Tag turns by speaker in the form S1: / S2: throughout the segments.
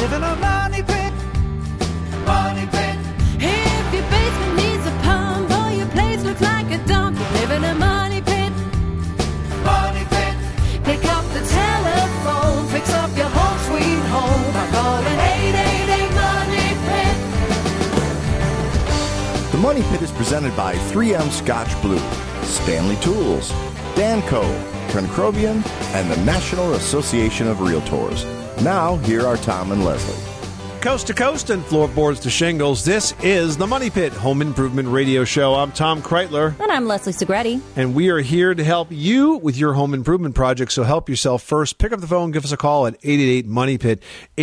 S1: live in a money pit. Money pit.
S2: If your basement needs a pump or your place looks like a dump, you live in a money pit.
S1: Money pit.
S2: Pick up the telephone, fix up your home sweet home by calling 888 Money Pit.
S3: The Money Pit is presented by 3M Scotch Blue, Stanley Tools, Danco, Concrobian, and the National Association of Realtors. Now, here are Tom and Leslie.
S4: Coast to coast and floorboards to shingles, this is the Money Pit Home Improvement Radio Show. I'm Tom Kreitler.
S5: And I'm Leslie Segretti.
S4: And we are here to help you with your home improvement project, so help yourself first. Pick up the phone, give us a call at 888-MONEY-PIT,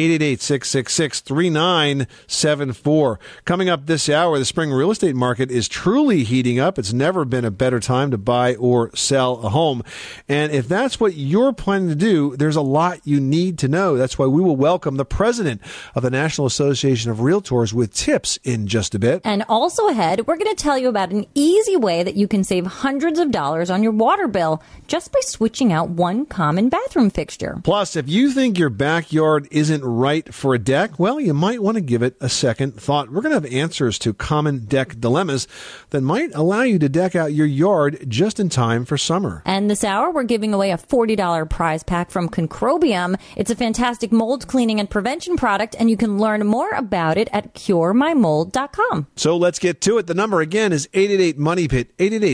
S4: 888-666-3974. Coming up this hour, the spring real estate market is truly heating up. It's never been a better time to buy or sell a home. And if that's what you're planning to do, there's a lot you need to know. That's why we will welcome the president of the National Association of Realtors with tips in just a bit.
S5: And also ahead, we're going to tell you about an easy way that you can save hundreds of dollars on your water bill just by switching out one common bathroom fixture.
S4: Plus, if you think your backyard isn't right for a deck, well, you might want to give it a second thought. We're going to have answers to common deck dilemmas that might allow you to deck out your yard just in time for summer.
S5: And this hour, we're giving away a $40 prize pack from Concrobium. It's a fantastic mold cleaning and prevention product, and you can learn more about it at curemymold.com.
S4: So let's get to it. The number again is 888-MONEY-PIT,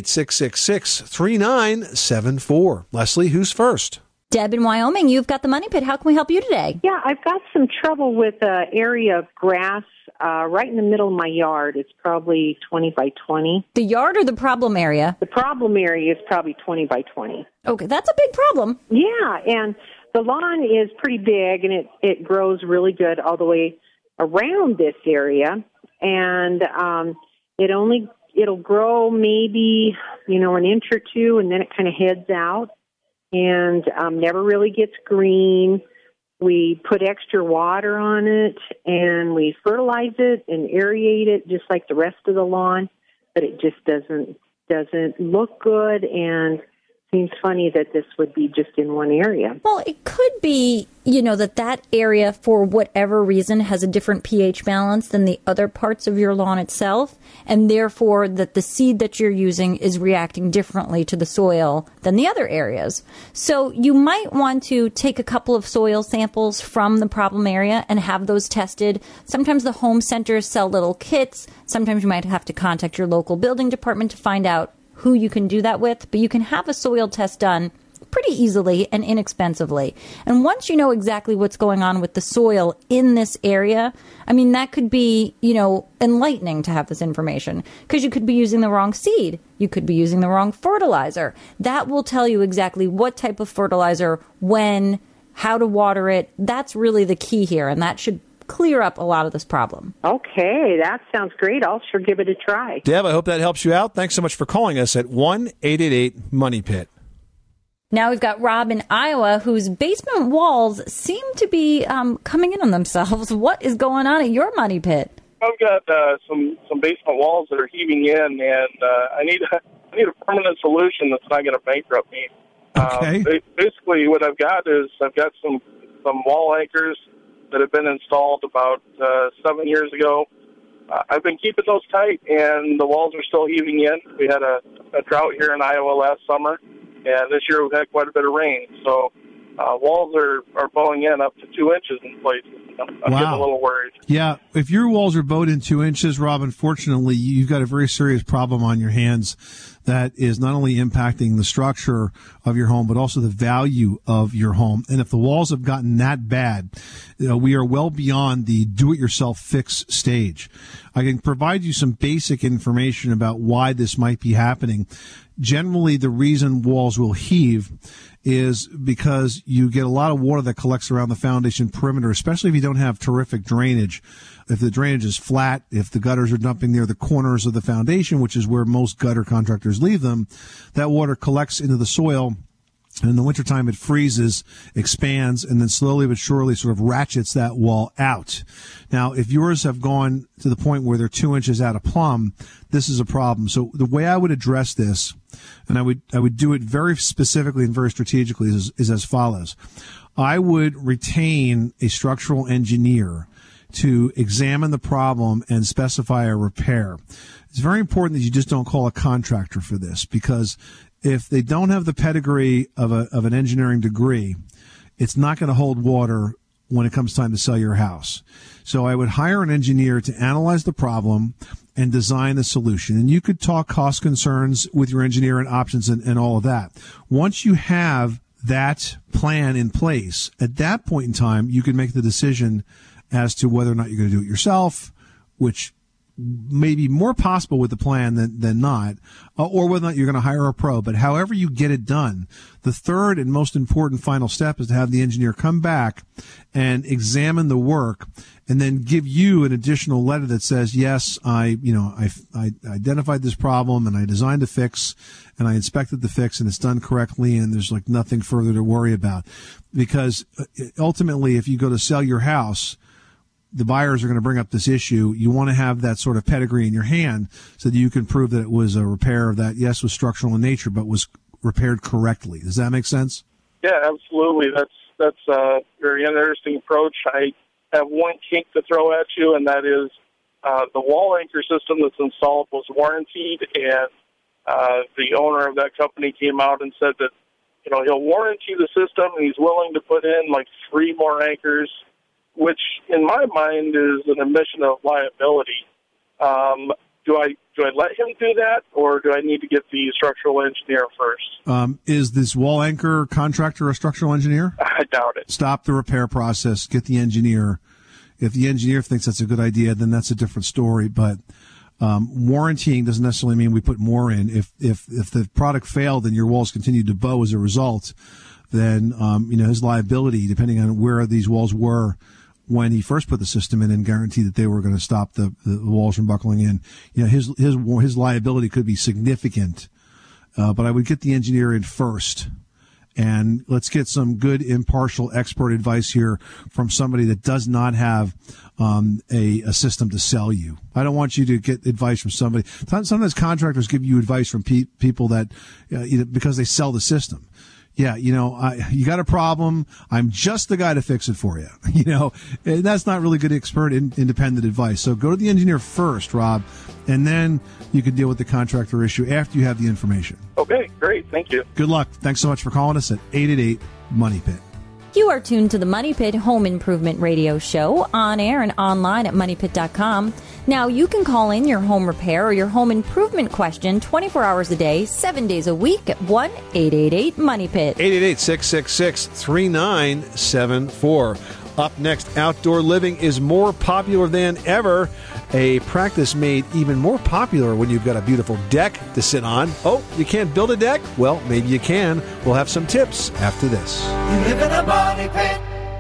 S4: 888-666-3974. Leslie, who's first?
S5: Deb in Wyoming, you've got the Money Pit. How can we help you today?
S6: Yeah, I've got some trouble with an area of grass right in the middle of my yard. It's probably 20 by 20.
S5: The yard or the problem area?
S6: The problem area is probably 20 by 20.
S5: Okay, that's a big problem.
S6: Yeah, and the lawn is pretty big, and it grows really good all the way around this area. And it'll grow maybe, an inch or two, and then it kind of heads out and never really gets green. We put extra water on it, and we fertilize it and aerate it just like the rest of the lawn, but it just doesn't look good, and seems funny that this would be just in one area.
S5: Well, it could be, that area, for whatever reason, has a different pH balance than the other parts of your lawn itself, and therefore that the seed that you're using is reacting differently to the soil than the other areas. So you might want to take a couple of soil samples from the problem area and have those tested. Sometimes the home centers sell little kits. Sometimes you might have to contact your local building department to find out who you can do that with, but you can have a soil test done pretty easily and inexpensively. And once you know exactly what's going on with the soil in this area, that could be, enlightening to have this information, because you could be using the wrong seed. You could be using the wrong fertilizer. That will tell you exactly what type of fertilizer, when, how to water it. That's really the key here, and that should clear up a lot of this problem.
S6: Okay, that sounds great. I'll sure give it a try.
S4: Deb, I hope that helps you out. Thanks so much for calling us at 1-888-MONEY-PIT.
S5: Now we've got Rob in Iowa, whose basement walls seem to be coming in on themselves. What is going on at your Money Pit?
S7: I've got some basement walls that are heaving in, and I need a permanent solution that's not going to bankrupt me.
S4: Okay.
S7: Basically, what I've got some wall anchors that have been installed about 7 years ago. I've been keeping those tight, and the walls are still heaving in. We had a drought here in Iowa last summer, and this year we've had quite a bit of rain. So walls are bowing in up to 2 inches in places. I'm getting a little worried.
S8: Yeah, if your walls are bowed in 2 inches, Rob, unfortunately, you've got a very serious problem on your hands that is not only impacting the structure of your home, but also the value of your home. And if the walls have gotten that bad, we are well beyond the do-it-yourself fix stage. I can provide you some basic information about why this might be happening. Generally, the reason walls will heave is because you get a lot of water that collects around the foundation perimeter, especially if you don't have terrific drainage. If the drainage is flat, if the gutters are dumping near the corners of the foundation, which is where most gutter contractors leave them, that water collects into the soil. And in the wintertime, it freezes, expands, and then slowly but surely sort of ratchets that wall out. Now, if yours have gone to the point where they're 2 inches out of plumb, this is a problem. So the way I would address this, and I would do it very specifically and very strategically, is as follows. I would retain a structural engineer to examine the problem and specify a repair. It's very important that you just don't call a contractor for this, because if they don't have the pedigree of an engineering degree, it's not going to hold water when it comes time to sell your house. So I would hire an engineer to analyze the problem and design the solution. And you could talk cost concerns with your engineer and options and all of that. Once you have that plan in place, at that point in time, you can make the decision as to whether or not you're going to do it yourself, which may be more possible with the plan than not, or whether or not you're going to hire a pro. But however you get it done, the third and most important final step is to have the engineer come back and examine the work and then give you an additional letter that says, yes, I identified this problem and I designed a fix and I inspected the fix and it's done correctly and there's like nothing further to worry about. Because ultimately, if you go to sell your house, the buyers are going to bring up this issue. You want to have that sort of pedigree in your hand so that you can prove that it was a repair of that, yes, was structural in nature, but was repaired correctly. Does that make sense?
S7: Yeah, absolutely. That's a very interesting approach. I have one kink to throw at you, and that is the wall anchor system that's installed was warrantied, and the owner of that company came out and said that, he'll warranty the system, and he's willing to put in like 3 more anchors, which in my mind is an admission of liability. Do I let him do that, or do I need to get the structural engineer first?
S8: Is this wall anchor contractor a structural engineer?
S7: I doubt it. Stop
S8: the repair process. Get the engineer. If the engineer thinks that's a good idea, then that's a different story. But warrantying doesn't necessarily mean we put more in. If the product failed and your walls continued to bow as a result, then his liability, depending on where these walls were when he first put the system in and guaranteed that they were going to stop the walls from buckling in, his liability could be significant. But I would get the engineer in first, and let's get some good impartial expert advice here from somebody that does not have a system to sell you. I don't want you to get advice from somebody. Sometimes contractors give you advice from people that because they sell the system. Yeah, you got a problem. I'm just the guy to fix it for you. And that's not really good expert independent advice. So go to the engineer first, Rob, and then you can deal with the contractor issue after you have the information.
S7: Okay, great. Thank you.
S8: Good luck. Thanks so much for calling us at 888-MONEY-PIT.
S5: You are tuned to the Money Pit Home Improvement Radio Show, on air and online at MoneyPit.com. Now, you can call in your home repair or your home improvement question 24 hours a day, 7 days a week at 1-888-MONEY-PIT.
S4: 888-666-3974. Up next, outdoor living is more popular than ever. A practice made even more popular when you've got a beautiful deck to sit on. Oh, you can't build a deck? Well, maybe you can. We'll have some tips after this.
S1: You live in a money pit.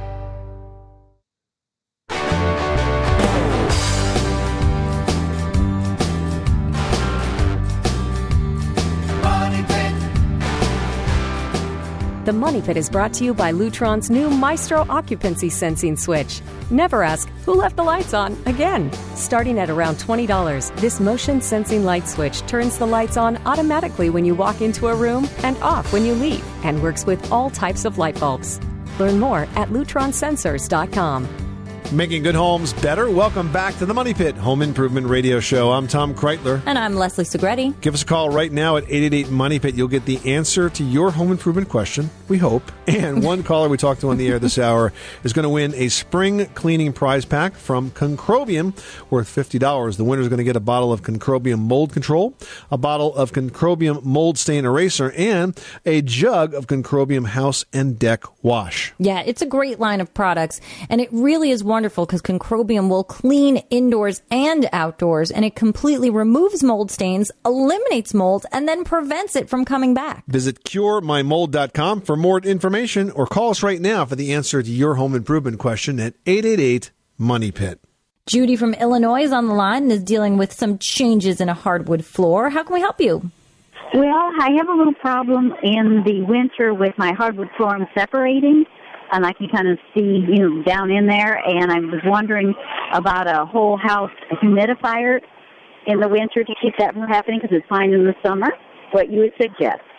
S9: The Money Pit is brought to you by Lutron's new Maestro occupancy sensing switch. Never ask, who left the lights on again? Starting at around $20, this motion sensing light switch turns the lights on automatically when you walk into a room and off when you leave, and works with all types of light bulbs. Learn more at lutronsensors.com.
S4: Making good homes better. Welcome back to the Money Pit Home Improvement Radio Show. I'm Tom Kreitler.
S5: And I'm Leslie Segretti.
S4: Give us a call right now at 888-MONEY-PIT. You'll get the answer to your home improvement question, we hope. And one caller we talked to on the air this hour is going to win a spring cleaning prize pack from Concrobium worth $50. The winner is going to get a bottle of Concrobium Mold Control, a bottle of Concrobium Mold Stain Eraser, and a jug of Concrobium House and Deck Wash.
S5: Yeah, it's a great line of products, and it really is wonderful because Concrobium will clean indoors and outdoors, and it completely removes mold stains, eliminates mold, and then prevents it from coming back.
S4: Visit CureMyMold.com for more information, or call us right now for the answer to your home improvement question at 888-MONEY-PIT.
S5: Judy from Illinois is on the line and is dealing with some changes in a hardwood floor. How can we help you?
S10: Well, I have a little problem in the winter with my hardwood flooring separating, and I can kind of see, down in there, and I was wondering about a whole house humidifier in the winter to keep that from happening because it's fine in the summer. What you would suggest?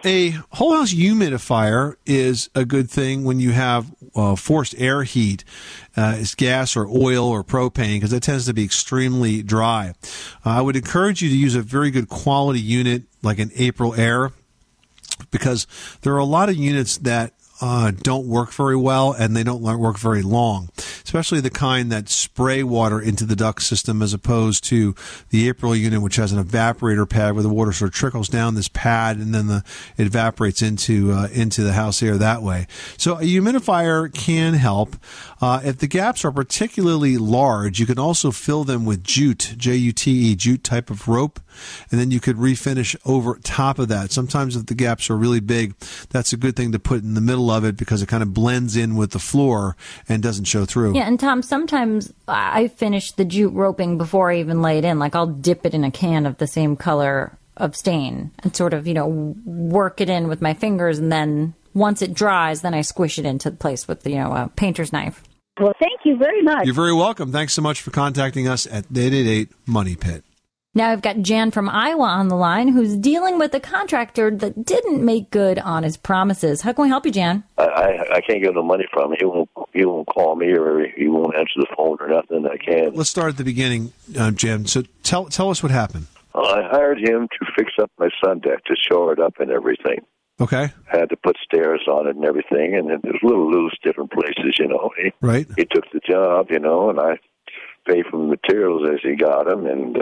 S4: A whole house humidifier is a good thing when you have forced air heat. It's gas or oil or propane, because it tends to be extremely dry. I would encourage you to use a very good quality unit like an April Air, because there are a lot of units that don't work very well, and they don't work very long, especially the kind that spray water into the duct system, as opposed to the April unit, which has an evaporator pad where the water sort of trickles down this pad and then it evaporates into the house air that way. So a humidifier can help. If the gaps are particularly large, you can also fill them with jute, J-U-T-E, jute type of rope, and then you could refinish over top of that. Sometimes if the gaps are really big, that's a good thing to put in the middle of it, because it kind of blends in with the floor and doesn't show through.
S5: Yeah, and Tom, sometimes I finish the jute roping before I even lay it in. Like, I'll dip it in a can of the same color of stain and sort of, work it in with my fingers, and then once it dries, then I squish it into place with, a painter's knife.
S10: Well, thank you very much.
S4: You're very welcome. Thanks so much for contacting us at 888 Money Pit.
S5: Now I've got Jan from Iowa on the line, who's dealing with a contractor that didn't make good on his promises. How can we help you, Jan?
S11: I can't get no money from him. He won't call me, or he won't answer the phone or nothing. I can't.
S4: Let's start at the beginning, Jan. So tell us what happened.
S11: I hired him to fix up my sun deck, to shore it up and everything.
S4: Okay.
S11: Had to put stairs on it and everything, and it was a little loose, different places,
S4: Right.
S11: He took the job, and I paid for the materials as he got them, and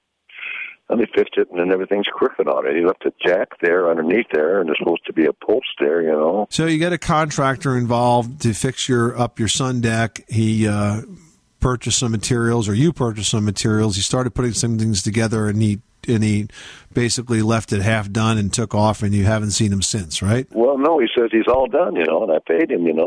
S11: he fixed it, and then everything's crooked on it. He left a jack there underneath there, and there's supposed to be a post there,
S4: So you get a contractor involved to fix up your sun deck. He purchased some materials, or you purchased some materials. He started putting some things together, and he basically left it half done and took off, and you haven't seen him since, right?
S11: Well, no, he says he's all done, and I paid him, and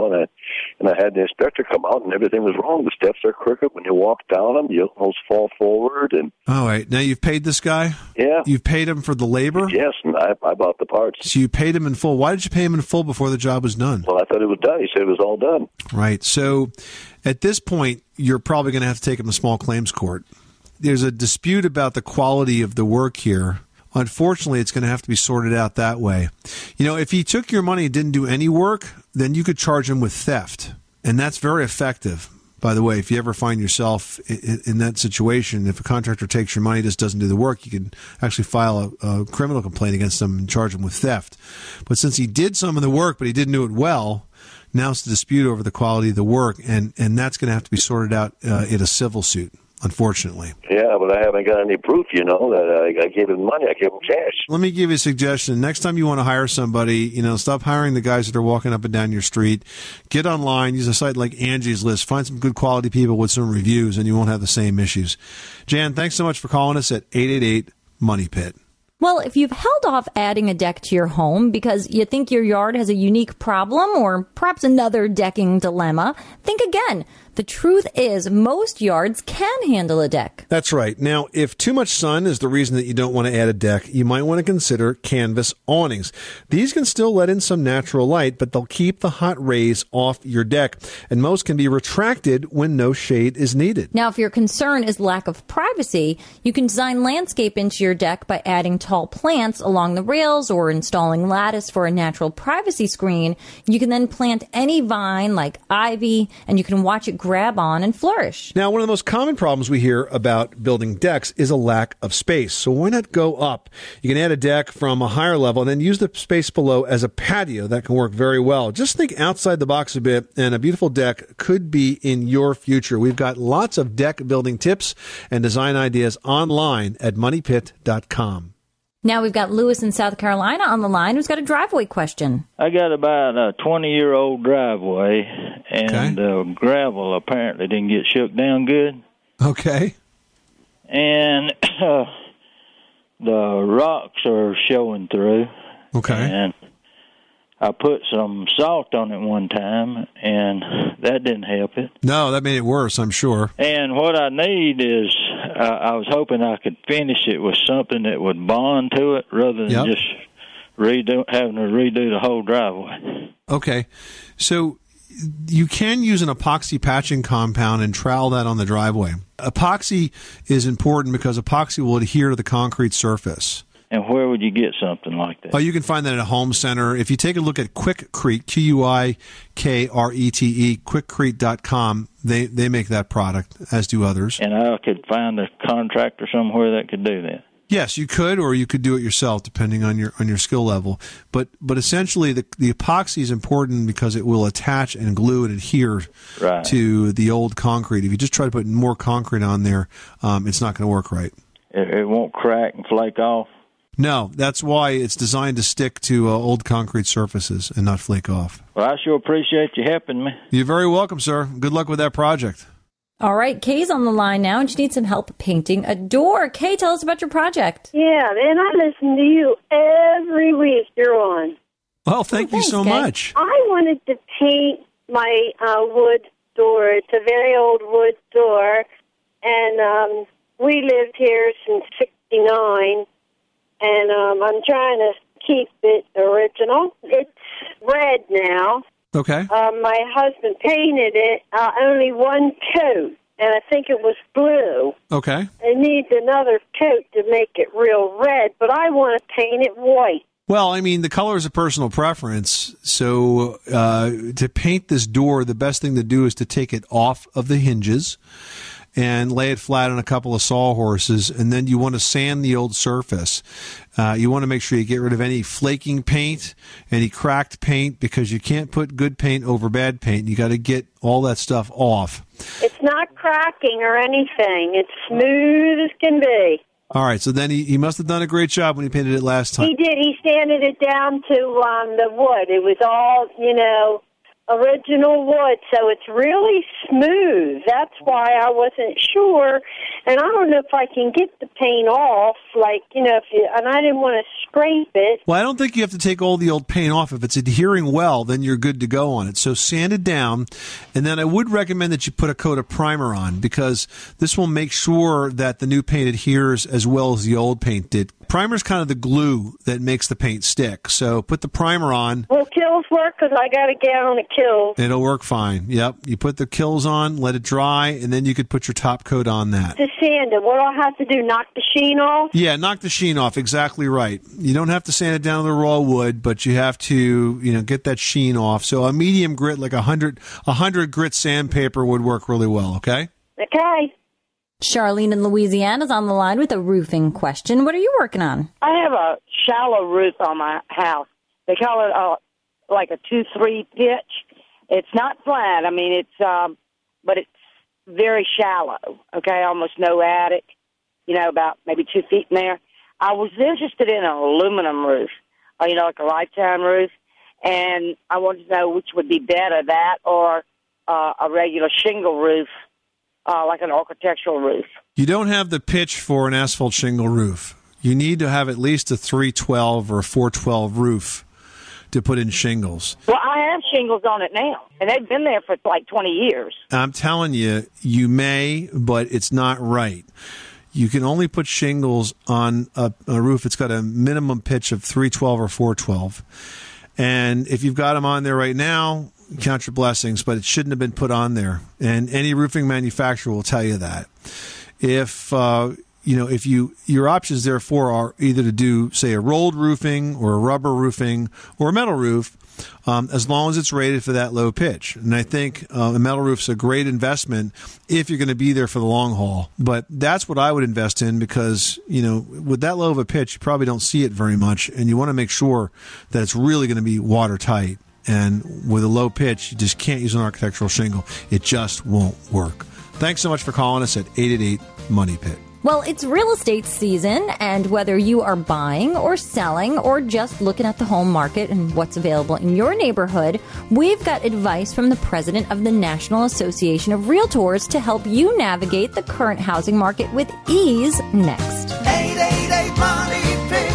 S11: I had the inspector come out, and everything was wrong. The steps are crooked. When you walk down them, you almost fall forward. And
S4: all right, now you've paid this guy?
S11: Yeah.
S4: You've paid him for the labor?
S11: Yes, and I bought the parts.
S4: So you paid him in full. Why did you pay him in full before the job was done?
S11: Well, I thought it was done. He said it was all done.
S4: Right. So at this point, you're probably going to have to take him to small claims court. There's a dispute about the quality of the work here. Unfortunately, it's going to have to be sorted out that way. If he took your money and didn't do any work, then you could charge him with theft. And that's very effective. By the way, if you ever find yourself in that situation, if a contractor takes your money, just doesn't do the work, you can actually file a criminal complaint against them and charge them with theft. But since he did some of the work, but he didn't do it well, now it's a dispute over the quality of the work, and that's going to have to be sorted out in a civil suit, unfortunately.
S11: Yeah, but I haven't got any proof, that I gave him money. I gave him cash.
S4: Let me give you a suggestion. Next time you want to hire somebody, stop hiring the guys that are walking up and down your street. Get online, use a site like Angie's List. Find some good quality people with some reviews, and you won't have the same issues. Jan, thanks so much for calling us at 888 Money Pit.
S5: Well, if you've held off adding a deck to your home because you think your yard has a unique problem or perhaps another decking dilemma, think again. The truth is, most yards can handle a deck.
S4: That's right. Now, if too much sun is the reason that you don't want to add a deck, you might want to consider canvas awnings. These can still let in some natural light, but they'll keep the hot rays off your deck, and most can be retracted when no shade is needed.
S5: Now, if your concern is lack of privacy, you can design landscape into your deck by adding tall plants along the rails or installing lattice for a natural privacy screen. You can then plant any vine like ivy, and you can watch it grab on and flourish.
S4: Now, one of the most common problems we hear about building decks is a lack of space. So why not go up? You can add a deck from a higher level and then use the space below as a patio. That can work very well. Just think outside the box a bit, and a beautiful deck could be in your future. We've got lots of deck building tips and design ideas online at moneypit.com.
S5: Now we've got Lewis in South Carolina on the line who's got a driveway question.
S12: I got about a 20-year-old driveway, and gravel apparently didn't get shook down good.
S4: Okay.
S12: And the rocks are showing through.
S4: Okay.
S12: And I put some salt on it one time, and that didn't help it.
S4: No, that made it worse, I'm sure.
S12: And what I need is, I was hoping I could finish it with something that would bond to it rather than just having to redo the whole driveway.
S4: Okay. So you can use an epoxy patching compound and trowel that on the driveway. Epoxy is important because epoxy will adhere to the concrete surface.
S12: And where would you get something like that?
S4: Oh, you can find that at a home center. If you take a look at Quikrete, Quikrete, quikrete.com, they make that product, as do others.
S12: And I could find a contractor somewhere that could do that.
S4: Yes, you could, or you could do it yourself, depending on your skill level. But essentially, the epoxy is important because it will attach and glue and adhere to the old concrete. If you just try to put more concrete on there, it's not going to work right.
S12: It won't crack and flake off?
S4: No, that's why it's designed to stick to old concrete surfaces and not flake off.
S12: Well, I sure appreciate you helping me.
S4: You're very welcome, sir. Good luck with that project.
S5: All right, Kay's on the line now, and she needs some help painting a door. Kay, tell us about your project.
S13: Yeah, and I listen to you every week you're on.
S4: Well, thank you so much.
S13: I wanted to paint my wood door. It's a very old wood door, and we lived here since '69, and I'm trying to keep it original. It's red now.
S4: Okay.
S13: My husband painted it only one coat, and I think it was blue.
S4: Okay.
S13: It needs another coat to make it real red, but I want to paint it white.
S4: Well, I mean, the color is a personal preference. So to paint this door, the best thing to do is to take it off of the hinges and lay it flat on a couple of sawhorses, and then you want to sand the old surface. You want to make sure you get rid of any flaking paint, any cracked paint, because you can't put good paint over bad paint. You got to get all that stuff off.
S13: It's not cracking or anything. It's smooth as can be.
S4: All right, so then he must have done a great job when he painted it last time.
S13: He did. He sanded it down to the wood. It was all, original wood, so it's really smooth. That's why I wasn't sure, and I don't know if I can get the paint off, and I didn't want to scrape it.
S4: Well, I don't think you have to take all the old paint off. If it's adhering well, then you're good to go on it. So sand it down, and then I would recommend that you put a coat of primer on, because this will make sure that the new paint adheres as well as the old paint did. Primer's kind of the glue that makes the paint stick, so put the primer on.
S13: Will Kills work? Because I got a gallon of Kills.
S4: It'll work fine. Yep. You put the Kills on, let it dry, and then you could put your top coat on that.
S13: To sand it, what do I have to do, knock the sheen off?
S4: Yeah, knock the sheen off. Exactly right. You don't have to sand it down to the raw wood, but you have to, get that sheen off. So a medium grit, like 100 grit sandpaper would work really well, okay?
S13: Okay.
S5: Charlene in Louisiana is on the line with a roofing question. What are you working on?
S14: I have a shallow roof on my house. They call it like a 2-3 pitch. It's not flat. I mean, but it's very shallow. Okay, almost no attic. About maybe 2 feet in there. I was interested in an aluminum roof, like a lifetime roof, and I wanted to know which would be better, that or a regular shingle roof. Like an architectural roof.
S4: You don't have the pitch for an asphalt shingle roof. You need to have at least a 312 or a 412 roof to put in shingles.
S14: Well, I have shingles on it now, and they've been there for like 20 years. I'm
S4: telling you, you may, but it's not right. You can only put shingles on a roof that's got a minimum pitch of 312 or 412. And if you've got them on there right now, count your blessings, but it shouldn't have been put on there. And any roofing manufacturer will tell you that. If your options therefore are either to do, say, a rolled roofing or a rubber roofing or a metal roof, as long as it's rated for that low pitch. And I think a metal roof's a great investment if you're going to be there for the long haul. But that's what I would invest in, because, with that low of a pitch, you probably don't see it very much, and you want to make sure that it's really going to be watertight. And with a low pitch, you just can't use an architectural shingle. It just won't work. Thanks so much for calling us at 888-MONEY-PIT.
S5: Well, it's real estate season, and whether you are buying or selling or just looking at the home market and what's available in your neighborhood, we've got advice from the president of the National Association of Realtors to help you navigate the current housing market with ease next.
S1: 888-MONEY-PIT.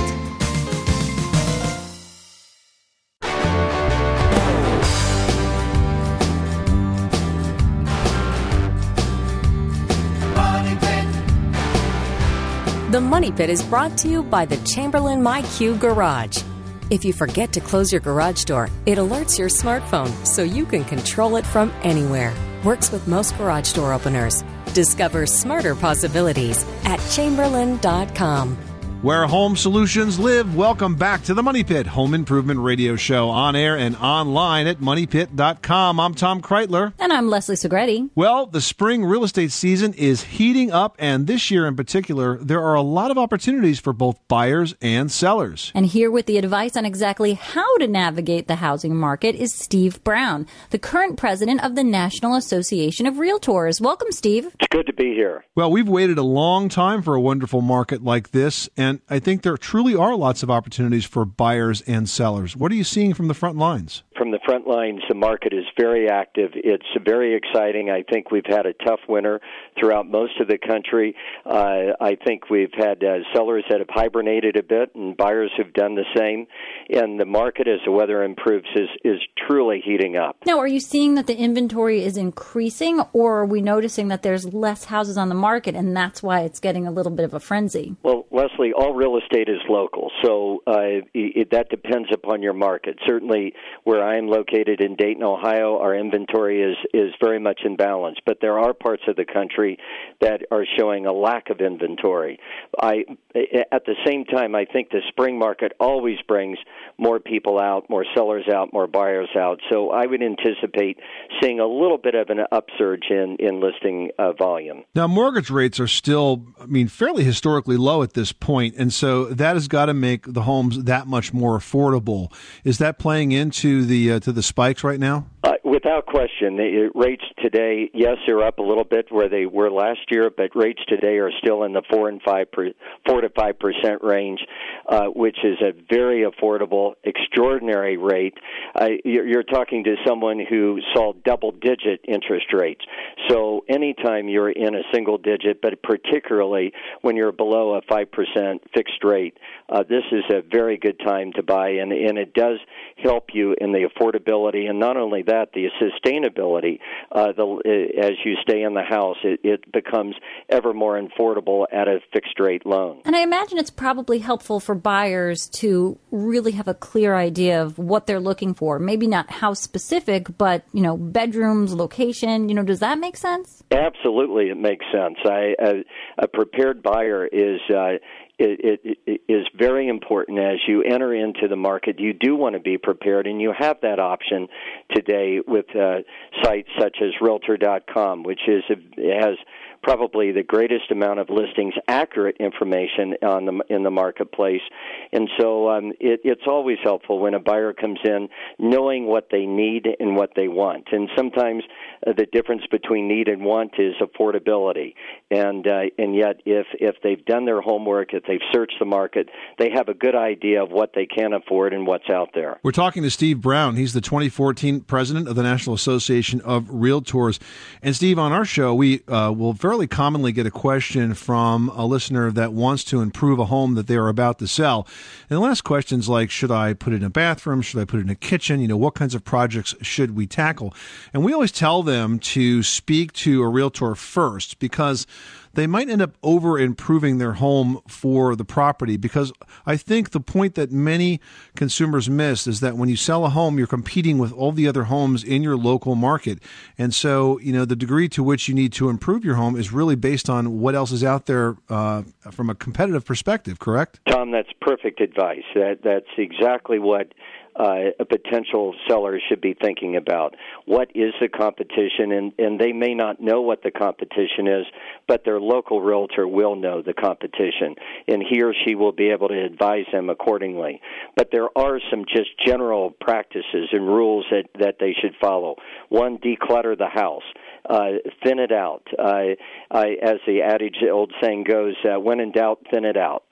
S9: The Money Pit is brought to you by the Chamberlain MyQ Garage. If you forget to close your garage door, it alerts your smartphone so you can control it from anywhere. Works with most garage door openers. Discover smarter possibilities at Chamberlain.com.
S4: Where home solutions live. Welcome back to the Money Pit Home Improvement Radio Show, on air and online at moneypit.com. I'm Tom Kreitler.
S5: And I'm Leslie Segretti.
S4: Well, the spring real estate season is heating up, and this year in particular, there are a lot of opportunities for both buyers and sellers.
S5: And here with the advice on exactly how to navigate the housing market is Steve Brown, the current president of the National Association of Realtors. Welcome, Steve.
S15: It's good to be here.
S4: Well, we've waited a long time for a wonderful market like this, and I think there truly are lots of opportunities for buyers and sellers. What are you seeing from the front lines?
S15: From the front lines, the market is very active. It's very exciting. I think we've had a tough winter throughout most of the country. I think we've had sellers that have hibernated a bit and buyers who've done the same. And the market, as the weather improves, is truly heating up.
S5: Now, are you seeing that the inventory is increasing, or are we noticing that there's less houses on the market and that's why it's getting a little bit of a frenzy?
S15: Well, Leslie, all real estate is local, so that depends upon your market. Certainly, where I am located in Dayton, Ohio, our inventory is very much in balance, but there are parts of the country that are showing a lack of inventory. At the same time, I think the spring market always brings more people out, more sellers out, more buyers out, so I would anticipate seeing a little bit of an upsurge in listing volume.
S4: Now, mortgage rates are still, fairly historically low at this point, and so that has got to make the homes that much more affordable. Is that playing into the spikes right now?
S15: Without question, the rates today, yes, they're up a little bit where they were last year, but rates today are still in the 4 to 5% range, which is a very affordable, extraordinary rate. You're talking to someone who saw double-digit interest rates. So anytime you're in a single digit, but particularly when you're below a 5% fixed rate, this is a very good time to buy, and it does help you in the affordability, and not only that, the sustainability. As you stay in the house, it becomes ever more affordable at a fixed-rate loan.
S5: And I imagine it's probably helpful for buyers to really have a clear idea of what they're looking for. Maybe not house-specific, but, bedrooms, location. Does that make sense?
S15: Absolutely, it makes sense. A prepared buyer is very important as you enter into the market. You do want to be prepared, and you have that option today with sites such as Realtor.com, which has probably the greatest amount of listings, accurate information in the marketplace. And so it's always helpful when a buyer comes in knowing what they need and what they want. And sometimes the difference between need and want is affordability. And yet if they've done their homework, if they've searched the market, they have a good idea of what they can afford and what's out there.
S4: We're talking to Steve Brown. He's the 2014 president of the National Association of Realtors. And Steve, on our show, we will fairly commonly get a question from a listener that wants to improve a home that they are about to sell. And the last question's like, should I put it in a bathroom? Should I put it in a kitchen? What kinds of projects should we tackle? And we always tell them to speak to a realtor first, because they might end up over-improving their home for the property, because I think the point that many consumers miss is that when you sell a home, you're competing with all the other homes in your local market. And so, the degree to which you need to improve your home is really based on what else is out there from a competitive perspective, correct?
S15: Tom, that's perfect advice. That's exactly what a potential seller should be thinking about. What is the competition? And they may not know what the competition is, but their local realtor will know the competition, and he or she will be able to advise them accordingly. But there are some just general practices and rules that they should follow. One, declutter the house. Thin it out. As the old saying goes, when in doubt, thin it out.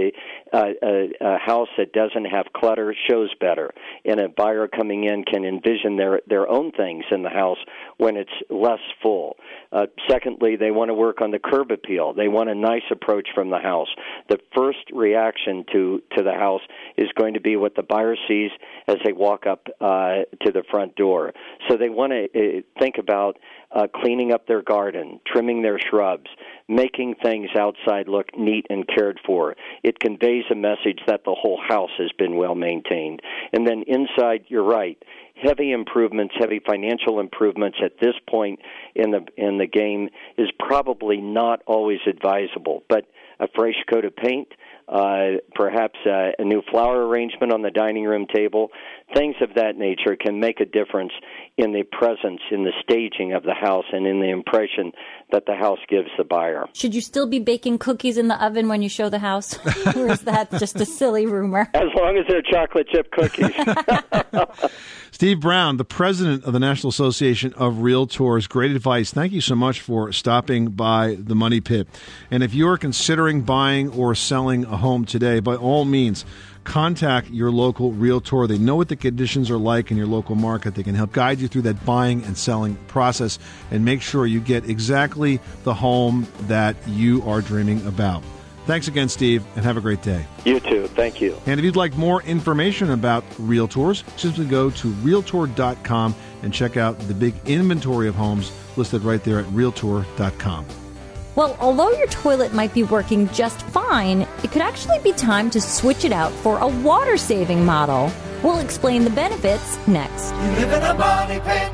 S15: A house that doesn't have clutter shows better, and a buyer coming in can envision their own things in the house when it's less full. Secondly, they want to work on the curb appeal. They want a nice approach from the house. The first reaction to the house is going to be what the buyer sees as they walk up to the front door. So they want to think about cleaning up their garden, trimming their shrubs, making things outside look neat and cared for. It conveys a message that the whole house has been well maintained. And then inside, you're right, heavy improvements, heavy financial improvements at this point in the game is probably not always advisable. But a fresh coat of paint, perhaps a new flower arrangement on the dining room table. Things of that nature can make a difference in the presence, in the staging of the house, and in the impression that the house gives the buyer.
S5: Should you still be baking cookies in the oven when you show the house? Or is that just a silly rumor?
S15: As long as they're chocolate chip cookies.
S4: Steve Brown, the president of the National Association of Realtors. Great advice. Thank you so much for stopping by the Money Pit. And if you're considering buying or selling a home today, by all means, contact your local realtor. They know what the conditions are like in your local market. They can help guide you through that buying and selling process and make sure you get exactly the home that you are dreaming about. Thanks again, Steve, and have a great day.
S15: You too. Thank you.
S4: And if you'd like more information about realtors, simply go to Realtor.com and check out the big inventory of homes listed right there at Realtor.com.
S5: Well, although your toilet might be working just fine, it could actually be time to switch it out for a water-saving model. We'll explain the benefits next.
S1: You live in a money pit.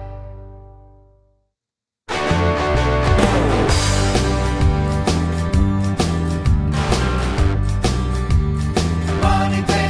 S1: Money pit.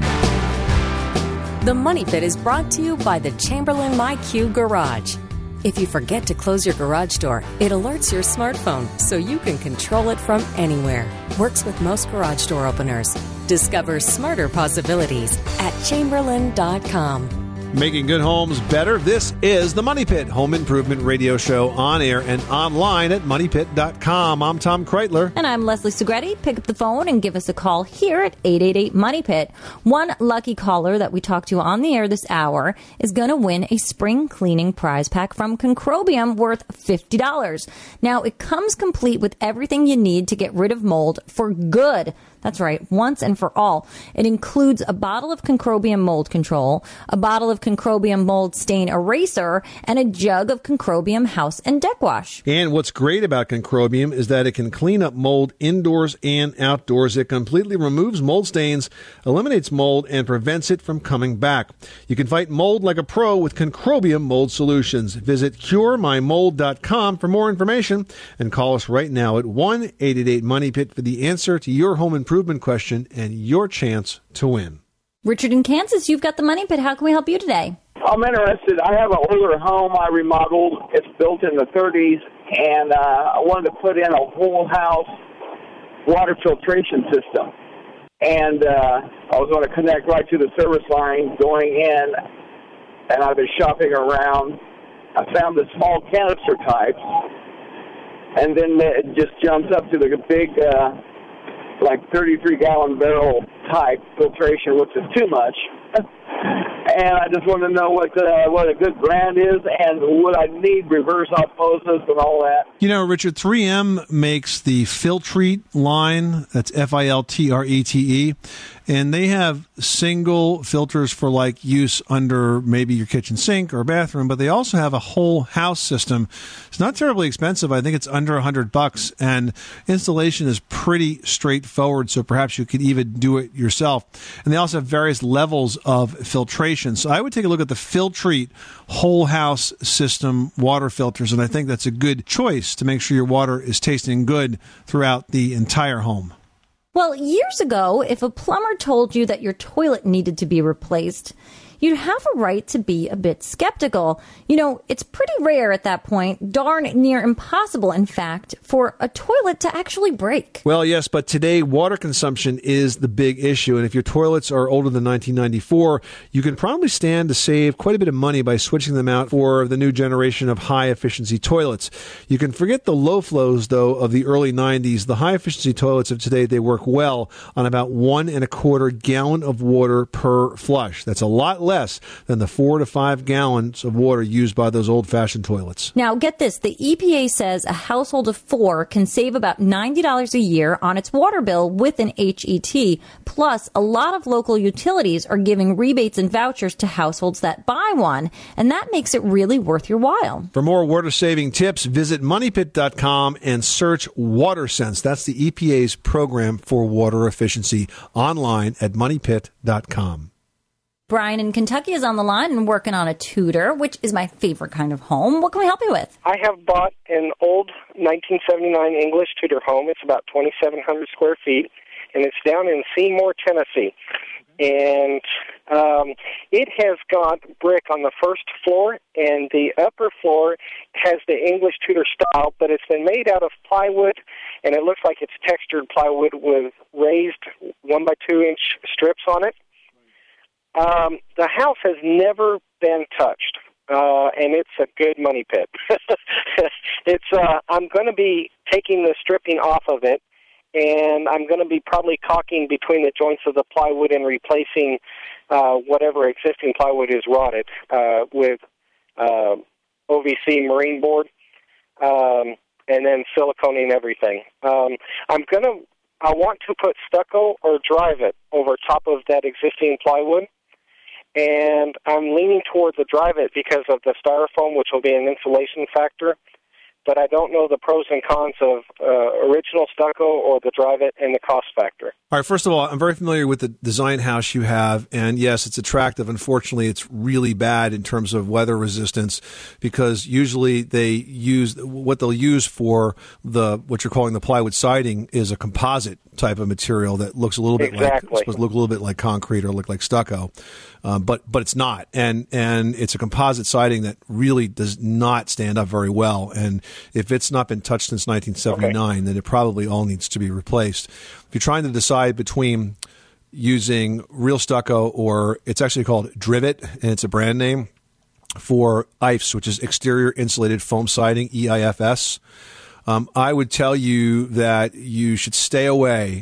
S9: The Money Pit is brought to you by the Chamberlain MyQ Garage. If you forget to close your garage door, it alerts your smartphone so you can control it from anywhere. Works with most garage door openers. Discover smarter possibilities at Chamberlain.com.
S4: Making good homes better. This is the Money Pit Home Improvement Radio Show, on air and online at MoneyPit.com. I'm Tom Kreitler.
S5: And I'm Leslie Segretti. Pick up the phone and give us a call here at 888-MONEY-PIT. One lucky caller that we talked to on the air this hour is going to win a spring cleaning prize pack from Concrobium worth $50. Now, it comes complete with everything you need to get rid of mold for good. That's right, once and for all. It includes a bottle of Concrobium mold control, a bottle of Concrobium mold stain eraser, and a jug of Concrobium house and deck wash.
S4: And what's great about Concrobium is that it can clean up mold indoors and outdoors. It completely removes mold stains, eliminates mold, and prevents it from coming back. You can fight mold like a pro with Concrobium mold solutions. Visit CureMyMold.com for more information and call us right now at 1-888-MONEY-PIT for the answer to your home improvement question and your chance to win.
S5: Richard in Kansas, you've got the Money Pit. How can we help you today?
S16: I'm interested. I have an older home I remodeled. It's built in the 30s, and I wanted to put in a whole house water filtration system. And I was going to connect right to the service line going in, and I've been shopping around. I found the small canister types, and then it just jumps up to the big, like 33-gallon barrel type filtration, which is too much. And I just want to know what a good brand is, and would I need reverse osmosis and all that.
S4: You know, Richard, 3M makes the Filtrete line. That's Filtrete. And they have single filters for like use under maybe your kitchen sink or bathroom, but they also have a whole house system. It's not terribly expensive. I think it's under $100, and installation is pretty straightforward, so perhaps you could even do it yourself. And they also have various levels of filtration. So I would take a look at the Filtrete whole house system water filters, and I think that's a good choice to make sure your water is tasting good throughout the entire home.
S5: Well, years ago, if a plumber told you that your toilet needed to be replaced, you'd have a right to be a bit skeptical. You know, it's pretty rare at that point, darn near impossible, in fact, for a toilet to actually break.
S4: Well, yes, but today water consumption is the big issue. And if your toilets are older than 1994, you can probably stand to save quite a bit of money by switching them out for the new generation of high-efficiency toilets. You can forget the low flows, though, of the early 90s. The high-efficiency toilets of today, they work well on about 1 1/4 gallon of water per flush. That's a lot less than the 4 to 5 gallons of water used by those old-fashioned toilets.
S5: Now, get this. The EPA says a household of 4 can save about $90 a year on its water bill with an HET. Plus, a lot of local utilities are giving rebates and vouchers to households that buy one, and that makes it really worth your while.
S4: For more water-saving tips, visit MoneyPit.com and search WaterSense. That's the EPA's program for water efficiency, online at MoneyPit.com.
S5: Brian in Kentucky is on the line and working on a Tudor, which is my favorite kind of home. What can we help you with?
S17: I have bought an old 1979 English Tudor home. It's about 2,700 square feet. and it's down in Seymour, Tennessee. And it has got brick on the first floor, and the upper floor has the English Tudor style, but it's been made out of plywood, and it looks like it's textured plywood with raised 1x2-inch strips on it. The house has never been touched, and it's a good money pit. I'm going to be taking the stripping off of it, and I'm going to be probably caulking between the joints of the plywood and replacing whatever existing plywood is rotted with OVC marine board, and then siliconing everything. I want to put stucco or drive it over top of that existing plywood, and I'm leaning toward the drive it because of the styrofoam, which will be an insulation factor. But I don't know the pros and cons of original stucco or the drive it and the cost factor.
S4: All right, first of all, I'm very familiar with the design house you have, and yes, it's attractive. Unfortunately, it's really bad in terms of weather resistance because usually they use what they'll use for what you're calling the plywood siding is a composite type of material that looks a little bit like supposed to look a little bit like concrete or look like stucco, but it's not, and it's a composite siding that really does not stand up very well, and if it's not been touched since 1979, then it probably all needs to be replaced. If you're trying to decide between using real stucco or it's actually called Drivet, and it's a brand name for EIFS, which is Exterior Insulated Foam Siding, EIFS, I would tell you that you should stay away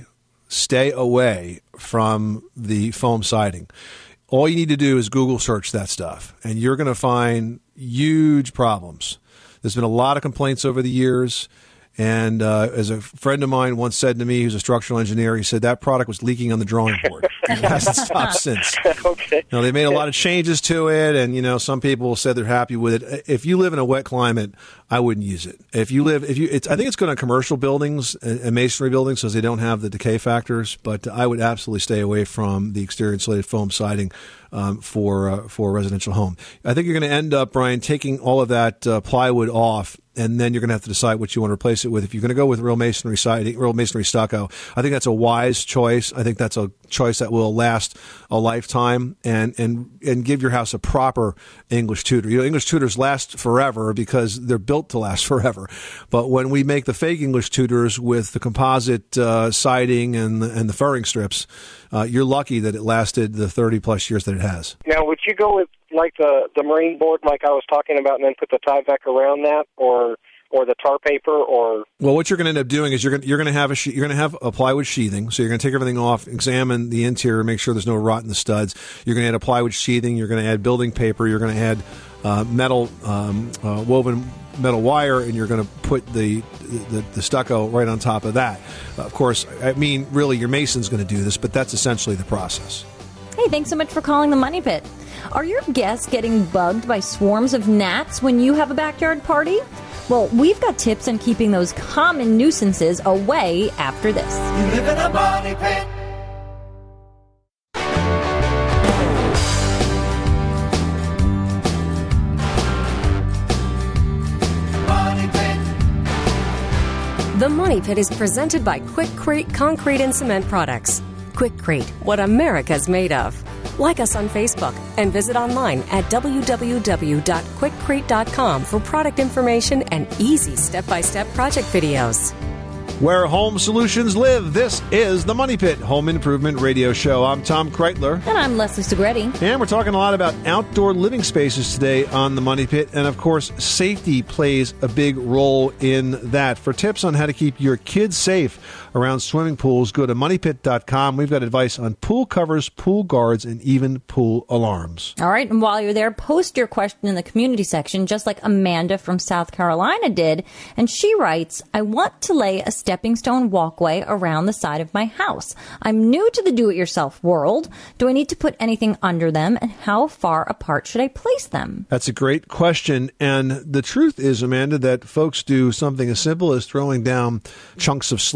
S4: from the foam siding. All you need to do is Google search that stuff, and you're going to find huge problems. There's been a lot of complaints over the years, and as a friend of mine once said to me, who's a structural engineer, he said that product was leaking on the drawing board. It hasn't stopped since.
S17: Okay.
S4: They made a lot of changes to it, and some people said they're happy with it. If you live in a wet climate, I wouldn't use it. I think it's good on commercial buildings and masonry buildings because they don't have the decay factors. But I would absolutely stay away from the exterior insulated foam siding for a residential home. I think you're going to end up, Brian, taking all of that plywood off, and then you're going to have to decide what you want to replace it with. If you're going to go with real masonry siding, real masonry stucco, I think that's a wise choice. I think that's a choice that will last a lifetime and give your house a proper English Tudor. English Tudors last forever because they're built to last forever. But when we make the fake English Tudors with the composite siding and the furring strips, you're lucky that it lasted the 30-plus years that it has.
S17: Now, would you go with like the marine board like I was talking about and then put the Tyvek around that, or the tar paper, or? Well,
S4: what you're going to end up doing is you're going to have a plywood sheathing. So you're going to take everything off, examine the interior, make sure there's no rot in the studs. You're going to add a plywood sheathing. You're going to add building paper. You're going to add metal woven metal wire, and you're going to put the stucco right on top of that. Of course, I mean, really, your mason's going to do this, but that's essentially the process.
S5: Hey, thanks so much for calling the Money Pit. Are your guests getting bugged by swarms of gnats when you have a backyard party? Well, we've got tips on keeping those common nuisances away after this.
S1: You live in a money pit.
S9: The Money Pit is presented by Quikrete Concrete and Cement Products. Quikrete, what America's made of. Like us on Facebook and visit online at www.quikrete.com for product information and easy step-by-step project videos.
S4: Where home solutions live, this is the Money Pit Home Improvement Radio Show. I'm Tom Kreitler.
S5: And I'm Leslie Segretti.
S4: And we're talking a lot about outdoor living spaces today on the Money Pit. And, of course, safety plays a big role in that. For tips on how to keep your kids safe around swimming pools, go to moneypit.com. We've got advice on pool covers, pool guards, and even pool alarms.
S5: All right. And while you're there, post your question in the community section, just like Amanda from South Carolina did. And she writes, I want to lay a stepping stone walkway around the side of my house. I'm new to the do-it-yourself world. Do I need to put anything under them, and how far apart should I place them?
S4: That's a great question. And the truth is, Amanda, that folks do something as simple as throwing down chunks of slate on top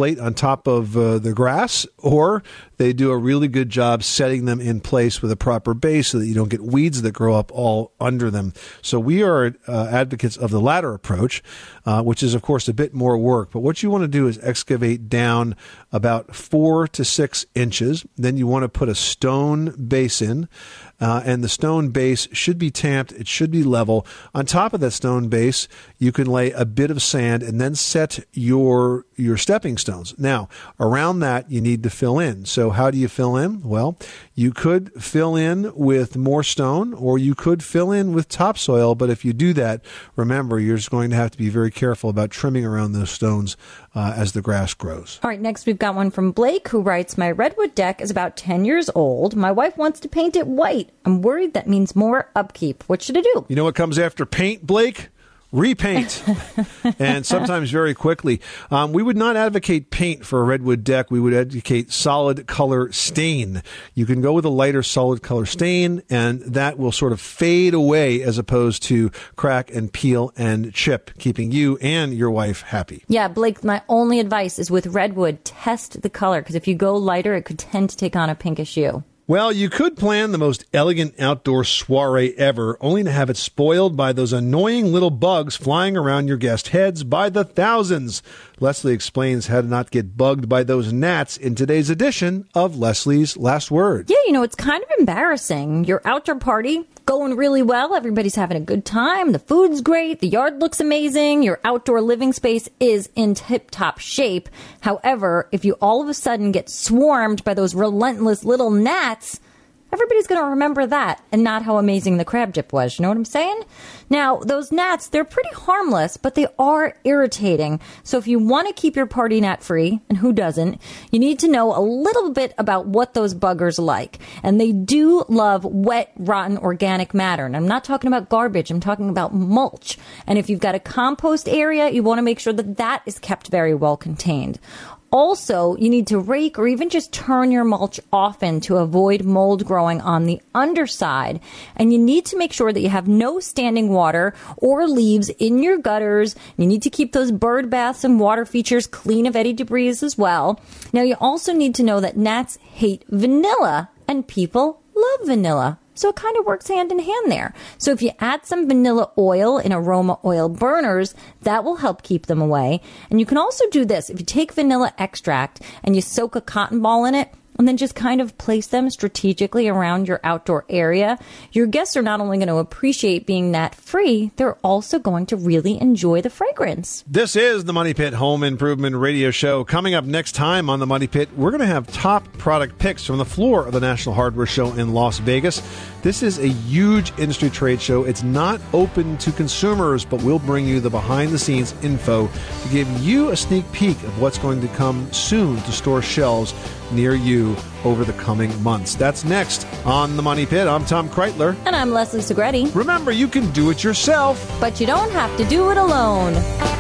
S4: top of the grass, or they do a really good job setting them in place with a proper base so that you don't get weeds that grow up all under them. So we are advocates of the latter approach, which is, of course, a bit more work. But what you want to do is excavate down about 4 to 6 inches. Then you want to put a stone base in. And the stone base should be tamped. It should be level. On top of that stone base, you can lay a bit of sand and then set your stepping stones. Now, around that, you need to fill in. So how do you fill in? Well, you could fill in with more stone, or you could fill in with topsoil. But if you do that, remember, you're just going to have to be very careful about trimming around those stones as the grass grows.
S5: All right, next we've got one from Blake, who writes, my redwood deck is about 10 years old. My wife wants to paint it white. I'm worried that means more upkeep. What should I do?
S4: You know what comes after paint, Blake? Repaint. And sometimes very quickly. We would not advocate paint for a redwood deck. We would advocate solid color stain. You can go with a lighter solid color stain, and that will sort of fade away as opposed to crack and peel and chip, keeping you and your wife happy.
S5: Yeah, Blake, my only advice is with redwood, test the color, because if you go lighter, it could tend to take on a pinkish hue.
S4: Well, you could plan the most elegant outdoor soiree ever, only to have it spoiled by those annoying little bugs flying around your guest heads by the thousands. Leslie explains how to not get bugged by those gnats in today's edition of Leslie's Last Word.
S5: Yeah, you know, it's kind of embarrassing. Your outdoor party going really well. Everybody's having a good time. The food's great. The yard looks amazing. Your outdoor living space is in tip-top shape. However, if you all of a sudden get swarmed by those relentless little gnats, everybody's going to remember that and not how amazing the crab dip was. You know what I'm saying? Now, those gnats, they're pretty harmless, but they are irritating. So if you want to keep your party gnat-free, and who doesn't, you need to know a little bit about what those buggers like. And they do love wet, rotten, organic matter. And I'm not talking about garbage. I'm talking about mulch. And if you've got a compost area, you want to make sure that that is kept very well contained. Also, you need to rake or even just turn your mulch often to avoid mold growing on the underside. And you need to make sure that you have no standing water or leaves in your gutters. You need to keep those bird baths and water features clean of any debris as well. Now, you also need to know that gnats hate vanilla, and people love vanilla. So it kind of works hand in hand there. So if you add some vanilla oil in aroma oil burners, that will help keep them away. And you can also do this. If you take vanilla extract and you soak a cotton ball in it, and then just kind of place them strategically around your outdoor area, your guests are not only going to appreciate being gnat-free, they're also going to really enjoy the fragrance.
S4: This is the Money Pit Home Improvement Radio Show. Coming up next time on the Money Pit, we're going to have top product picks from the floor of the National Hardware Show in Las Vegas. This is a huge industry trade show. It's not open to consumers, but we'll bring you the behind-the-scenes info to give you a sneak peek of what's going to come soon to store shelves near you over the coming months. That's next on The Money Pit. I'm Tom Kreitler.
S5: And I'm Leslie Segretti.
S4: Remember, you can do it yourself,
S5: but you don't have to do it alone.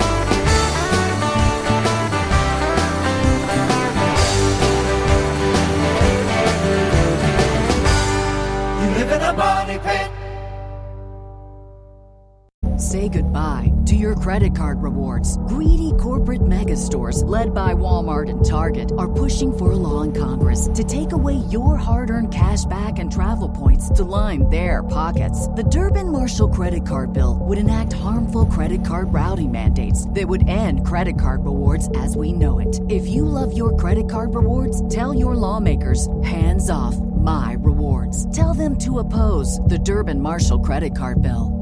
S1: You live in a money pit.
S18: Say goodbye to your credit card rewards. Greedy corporate mega stores, led by Walmart and Target, are pushing for a law in Congress to take away your hard-earned cash back and travel points to line their pockets. The Durbin-Marshall credit card bill would enact harmful credit card routing mandates that would end credit card rewards as we know it. If you love your credit card rewards, tell your lawmakers, hands off my rewards. Tell them to oppose the Durbin-Marshall credit card bill.